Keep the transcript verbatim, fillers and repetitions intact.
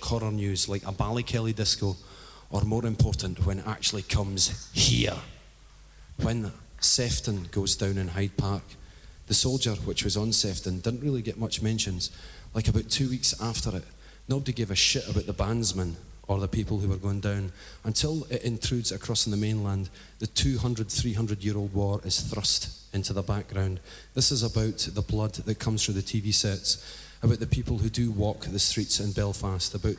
horror news like a Ballykelly disco, or more important, when it actually comes here. When Sefton goes down in Hyde Park, The Soldier, which was on Sefton, didn't really get much mentions. Like about two weeks after it, nobody gave a shit about the bandsmen or the people who were going down, until it intrudes across on the mainland. The two hundred, three hundred year old war is thrust into the background. This is about the blood that comes through the T V sets, about the people who do walk the streets in Belfast, about